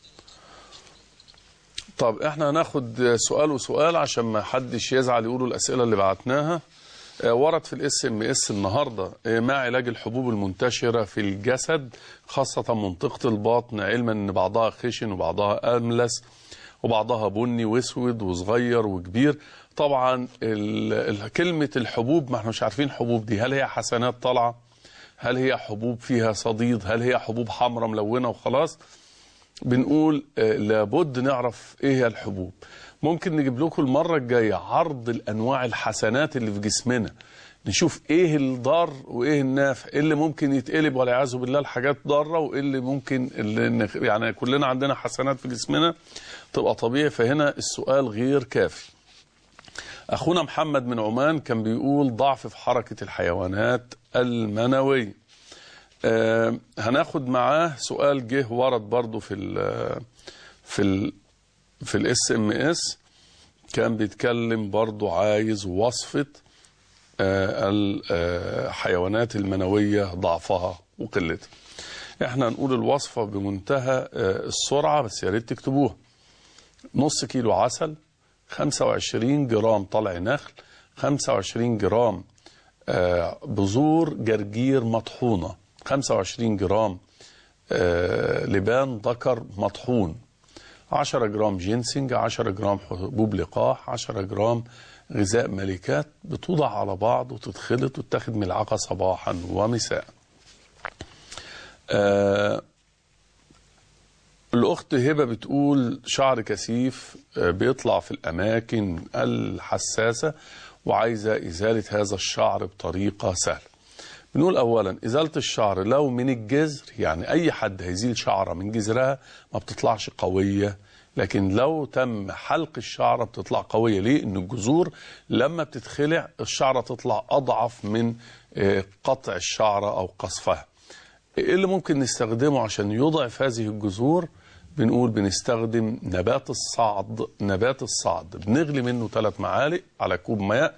S2: طب احنا هناخد سؤال وسؤال عشان ما حدش يزعل يقولوا الاسئله اللي بعتناها. ورد في الاس ام اس النهارده ما علاج الحبوب المنتشره في الجسد خاصه منطقه البطن، علما ان بعضها خشن وبعضها املس وبعضها بني واسود وصغير وكبير. طبعا كلمه الحبوب ما احنا مش عارفين حبوب دي هل هي حسنات طالعه، هل هي حبوب فيها صديد، هل هي حبوب حمراء ملونه وخلاص. بنقول لابد نعرف ايه هي الحبوب. ممكن نجيب لكم المرة الجاية عرض الأنواع الحسنات اللي في جسمنا، نشوف ايه الضار وايه النافع، ايه اللي ممكن يتقلب والعياذ بالله الحاجات ضارة، وايه اللي ممكن اللي يعني كلنا عندنا حسنات في جسمنا تبقى طبيعي. فهنا السؤال غير كافي. أخونا محمد من عمان كان بيقول ضعف في حركة الحيوانات المنوية. آه هناخد معاه سؤال جه ورد برضو في ال في ال في الاس ام اس، كان بيتكلم برضو عايز وصفة آه الحيوانات المنوية ضعفها وقلتها. احنا هنقول الوصفة بمنتهى آه السرعة بس يا ريت تكتبوها. نص كيلو عسل، خمسة وعشرين جرام طلع نخل، خمسة وعشرين جرام آه بذور جرجير مطحونة، خمسة وعشرين جرام آه لبان ذكر مطحون، عشرة جرام جينسينج، عشرة جرام حبوب لقاح، عشرة جرام غذاء ملكات، بتوضع على بعض وتتخلط وتاخد ملعقة صباحا ومساء. آه الأخت هبة بتقول شعر كثيف بيطلع في الأماكن الحساسة وعايزة إزالة هذا الشعر بطريقة سهلة. بنقول أولا إزالة الشعر لو من الجذر، يعني أي حد هيزيل شعره من جذرها ما بتطلعش قوية لكن لو تم حلق الشعرة بتطلع قوية. ليه؟ إن الجذور لما بتتخلع الشعرة تطلع أضعف من قطع الشعرة أو قصفها. إيه اللي ممكن نستخدمه عشان يضعف هذه الجذور؟ بنقول بنستخدم نبات الصعد. نبات الصعد بنغلي منه ثلاث معالق على كوب ماء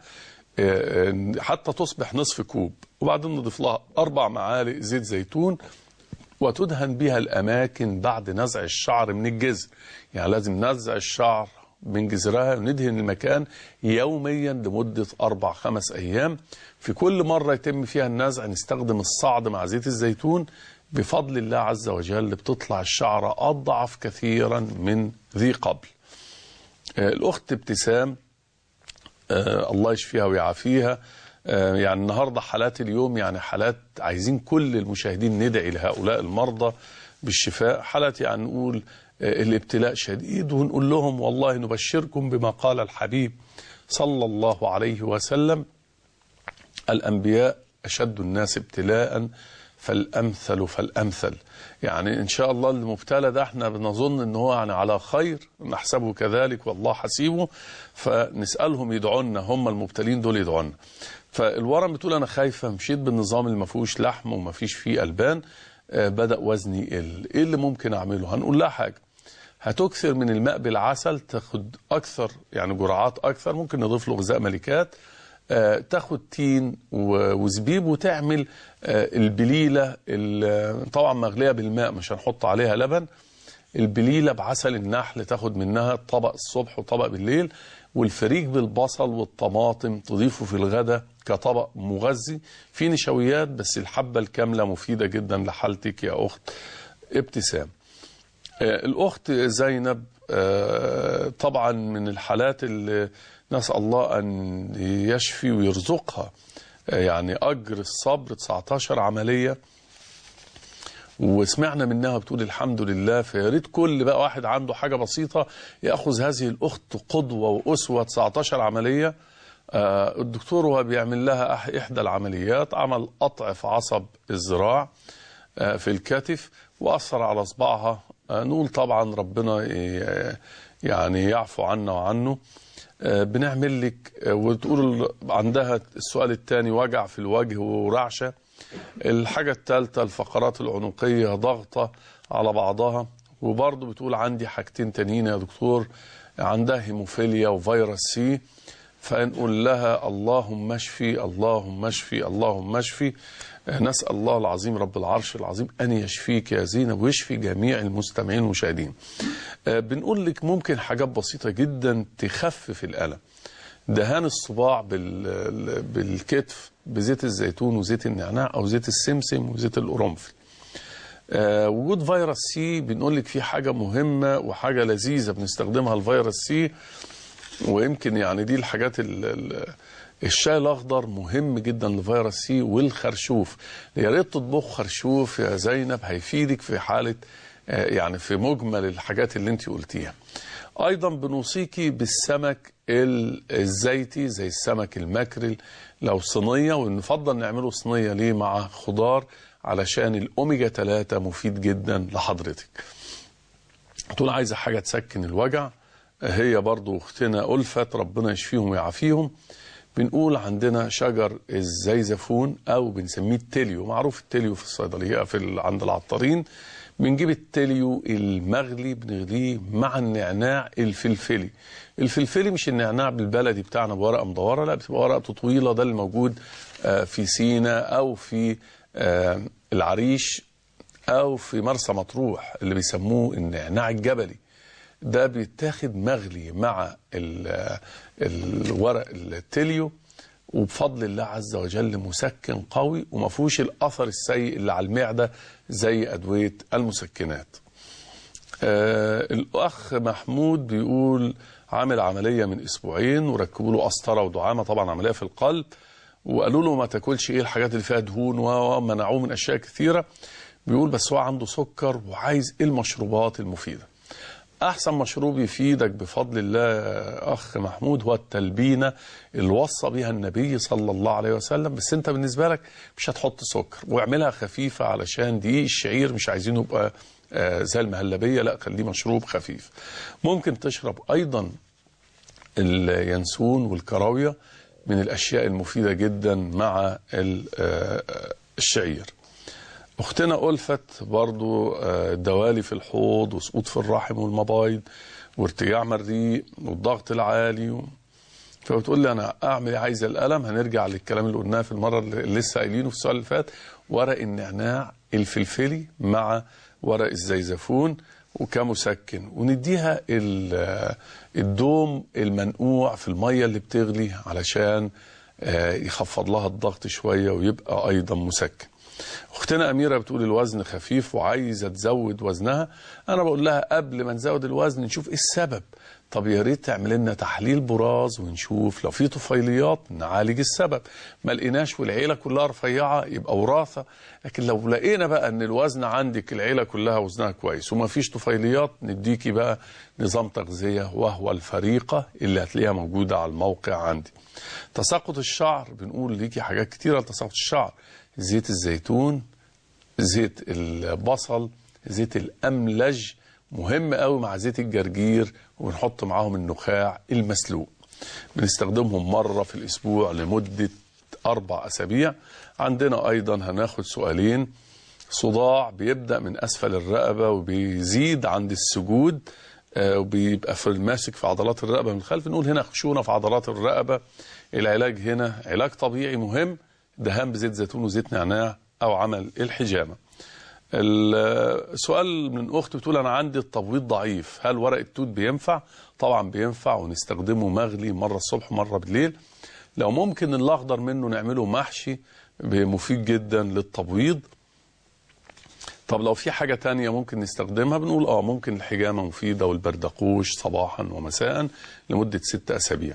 S2: حتى تصبح نصف كوب، وبعدين نضيف لها أربع معالق زيت زيتون وتدهن بها الأماكن بعد نزع الشعر من الجذر. يعني لازم نزع الشعر من جذرها وندهن المكان يوميا لمدة أربع خمس أيام. في كل مرة يتم فيها النزع نستخدم الصعد مع زيت الزيتون، بفضل الله عز وجل بتطلع الشعرة أضعف كثيرا من ذي قبل. الأخت ابتسام آه الله يشفيها ويعافيها. آه يعني النهاردة حالات اليوم يعني حالات عايزين كل المشاهدين ندعي لهؤلاء المرضى بالشفاء. حالات يعني نقول آه الابتلاء شديد، ونقول لهم والله نبشركم بما قال الحبيب صلى الله عليه وسلم: الأنبياء أشد الناس ابتلاء فالأمثل فالأمثل. يعني إن شاء الله المبتلى ده احنا بنظن ان هو يعني على خير، نحسبه كذلك والله حسيبه، فنسألهم يدعونا، هم المبتلين دول يدعونا. فالورم بتقول أنا خايفة، مشيت بالنظام اللي ما فيهوش لحم وما فيش فيه ألبان، آه بدأ وزني يقل، إيه اللي ممكن أعمله؟ هنقول لها حاجة، هتكثر من الماء بالعسل، تاخد أكثر يعني جرعات أكثر، ممكن نضيف له غذاء ملكات، آه تاخد تين وزبيب وتعمل آه البليلة طبعا مغلية بالماء مش هنحط عليها لبن، البليلة بعسل النحل تاخد منها طبق الصبح وطبق بالليل، والفريك بالبصل والطماطم تضيفه في الغداء كطبق مغذي في نشويات، بس الحبة الكاملة مفيدة جدا لحالتك يا أخت ابتسام. آه الأخت زينب آه طبعا من الحالات اللي نسأل الله أن يشفي ويرزقها يعني أجر الصبر، تسعتاشر عملية وسمعنا منها بتقول الحمد لله. فياريت كل بقى واحد عنده حاجة بسيطة يأخذ هذه الأخت قدوة وأسوة. تسعتاشر عملية، آه الدكتور وهو بيعمل لها إحدى العمليات عمل قطع في عصب الذراع آه في الكتف وأثر على صباعها. آه نقول طبعا ربنا يعني يعفو عنا وعنه. آه بنعمل لك آه وتقول عندها السؤال الثاني وجع في الوجه ورعشة. الحاجة الثالثة الفقرات العنقية ضغطة على بعضها، وبرضه بتقول عندي حاجتين تانيين يا دكتور، عندها هيموفيليا وفيروس سي. فنقول لها اللهم اشفي اللهم اشفي اللهم اشفي. نسأل الله العظيم رب العرش العظيم أن يشفيك يا زينب ويشفي جميع المستمعين والمشاهدين. بنقول لك ممكن حاجات بسيطة جدا تخفف الألم. دهان الصباع بالكتف بزيت الزيتون وزيت النعناع أو زيت السمسم وزيت القرنفل. أه وجود فيروس سي بنقول لك في حاجة مهمة وحاجة لذيذة بنستخدمها الفيروس سي، ويمكن يعني دي الحاجات ال ال الشاي الأخضر مهم جدا لفيروس سي، والخرشوف. يا ريت تطبخ خرشوف يا زينب، هيفيدك في حالة أه يعني في مجمل الحاجات اللي انت قلتيها. أيضا بنوصيكي بالسمك الزيتي زي السمك الماكريل لو صينية، ونفضل نعمله صينية ليه مع خضار علشان الأوميجا ثلاثة مفيد جدا لحضرتك. تقول عايزة حاجة تسكن الوجع، هي برضو اختنا ألفت ربنا يشفيهم ويعافيهم. بنقول عندنا شجر الزيزفون أو بنسميه التليو، معروف التليو في الصيدلية في عند العطارين. بنجيب التليو المغلي بنغليه مع النعناع الفلفلي. الفلفلي مش النعناع بالبلدي بتاعنا بورقة مدورة، لا بتبقى ورقته طويلة، ده اللي موجود في سينا أو في العريش أو في مرسى مطروح اللي بيسموه النعناع الجبلي. ده بيتاخد مغلي مع الورق التليو، وبفضل الله عز وجل مسكن قوي وما فيهوش الأثر السيء اللي على المعدة زي أدوية المسكنات. آه الأخ محمود بيقول عامل عملية من أسبوعين وركبوا له قسطرة ودعامة، طبعا عملية في القلب، وقالوا له ما تاكلش إيه الحاجات اللي فيها دهون ومنعوه من أشياء كثيرة. بيقول بس هو عنده سكر وعايز إيه المشروبات المفيدة. أحسن مشروب يفيدك بفضل الله يا أخ محمود هو التلبينة اللي وصى بها النبي صلى الله عليه وسلم، بس أنت بالنسبة لك مش هتحط سكر، واعملها خفيفة علشان دقيق الشعير مش عايزينه يبقى آه زي المهلبية، لا خليه مشروب خفيف. ممكن تشرب أيضا اليانسون والكراوية، من الأشياء المفيدة جدا مع الشعير. أختنا ألفت برضو الدوالي في الحوض وسقوط في الرحم والمبايض وارتجاع مريء والضغط العالي، فبتقول لي أنا أعمل عايزة الألم. هنرجع للكلام اللي قلناه في المرة اللي لسه قايلينه في السؤال اللي فات، ورق النعناع الفلفلي مع ورق الزيزفون وكمسكن، ونديها الدوم المنقوع في المية اللي بتغلي علشان يخفض لها الضغط شوية ويبقى أيضا مسكن. أختنا أميرة بتقول الوزن خفيف وعايزة تزود وزنها. أنا بقول لها قبل ما نزود الوزن نشوف إيه السبب. طب يا ريت تعمل لنا تحليل براز ونشوف لو في طفيليات نعالج السبب. ما لقيناش والعيلة كلها رفيعة يبقى وراثة، لكن لو لقينا بقى ان الوزن عندك العيلة كلها وزنها كويس وما فيش طفيليات، نديكي بقى نظام تغذية وهو الفريقة اللي هتلاقيها موجودة على الموقع عندي. تساقط الشعر بنقول ليكي حاجات كتيرة لتساقط الشعر، زيت الزيتون، زيت البصل، زيت الأملج مهم قوي مع زيت الجرجير، وبنحط معاهم النخاع المسلوق. بنستخدمهم مرة في الأسبوع لمدة أربع أسابيع. عندنا أيضا هناخد سؤالين. صداع بيبدأ من أسفل الرقبة وبيزيد عند السجود، وبيبقى في ماسك في عضلات الرقبة من الخلف، نقول هنا خشونة في عضلات الرقبة. العلاج هنا علاج طبيعي مهم، دهان بزيت زيتون وزيت نعناع أو عمل الحجامة. السؤال من أخت بتقول أنا عندي التبويض ضعيف، هل ورق التوت بينفع؟ طبعا بينفع، ونستخدمه مغلي مرة الصبح مرة بالليل. لو ممكن الأخضر منه نعمله محشي مفيد جدا للتبويض. طب لو في حاجة تانية ممكن نستخدمها، بنقول آه ممكن الحجامة مفيدة والبردقوش صباحا ومساء لمدة ست أسابيع.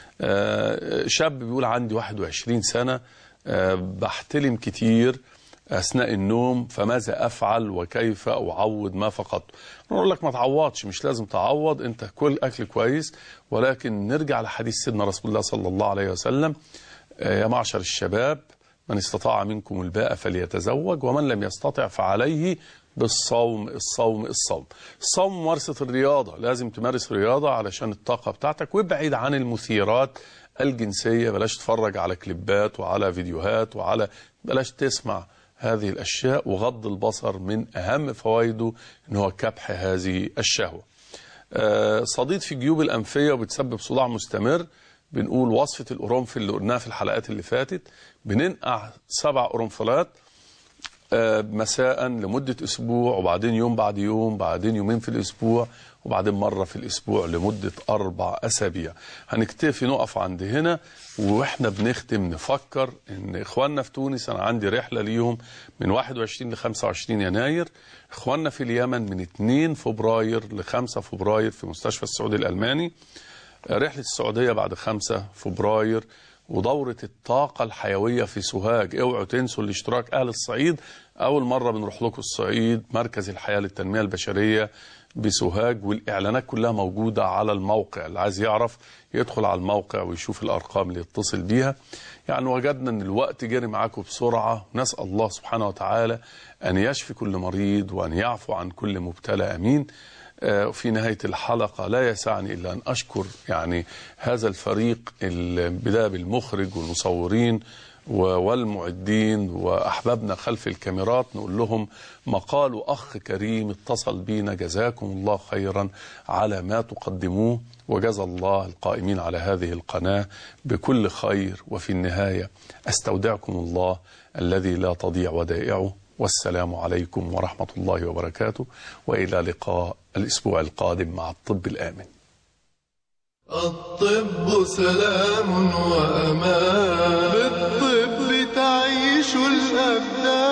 S2: آه شاب بيقول عندي واحد وعشرين سنة، آه بحتلم كتير أثناء النوم، فماذا أفعل وكيف أعوض ما فقدت؟ نقول لك ما تعوضش، مش لازم تعوض، أنت كل أكل كويس. ولكن نرجع لحديث سيدنا رسول الله صلى الله عليه وسلم، يا معشر الشباب من استطاع منكم الباءة فليتزوج ومن لم يستطع فعليه بالصوم. الصوم الصوم الصوم ممارسة الرياضة، لازم تمارس رياضة علشان الطاقة بتاعتك، وابعد عن المثيرات الجنسية. بلاش تتفرج على كليبات وعلى فيديوهات وعلى بلاش تسمع هذه الأشياء. وغض البصر من أهم فوائده إن هو كبح هذه الشهوة. آه صديد في الجيوب الأنفية وبتسبب صداع مستمر، بنقول وصفة القرنفل اللي قلناها في الحلقات اللي فاتت. بننقع سبع قرنفلات آه مساء لمدة أسبوع، وبعدين يوم بعد يوم، بعدين يومين في الأسبوع، وبعدين مرة في الأسبوع لمدة أربع أسابيع. هنكتفي نقف عند هنا، وإحنا بنختم نفكر إن إخواننا في تونس أنا عندي رحلة ليهم من واحد وعشرين ل خمسة وعشرين يناير، إخواننا في اليمن من اثنين فبراير ل خمسة فبراير في مستشفى السعودي الألماني، رحلة السعودية بعد خمسة فبراير، ودورة الطاقة الحيوية في سوهاج. اوعوا تنسوا الاشتراك. أهل الصعيد أول مرة بنروح لكم الصعيد، مركز الحياة للتنمية البشرية بسوهاج، والإعلانات كلها موجودة على الموقع. اللي عايز يعرف يدخل على الموقع ويشوف الأرقام اللي يتصل بيها. يعني وجدنا أن الوقت جري معاكم بسرعة، نسأل الله سبحانه وتعالى أن يشفي كل مريض وأن يعفو عن كل مبتلى. أمين. في نهاية الحلقة لا يسعني إلا أن أشكر يعني هذا الفريق، البداية بالمخرج والمصورين والمعدين وأحبابنا خلف الكاميرات، نقول لهم مقال أخ كريم اتصل بينا، جزاكم الله خيرا على ما تقدموه، وجزى الله القائمين على هذه القناة بكل خير. وفي النهاية أستودعكم الله الذي لا تضيع ودائعه، والسلام عليكم ورحمة الله وبركاته، وإلى لقاء الأسبوع القادم مع الطب الآمن.
S10: الطب سلام وأمان، بالطب تعيش الأبدان.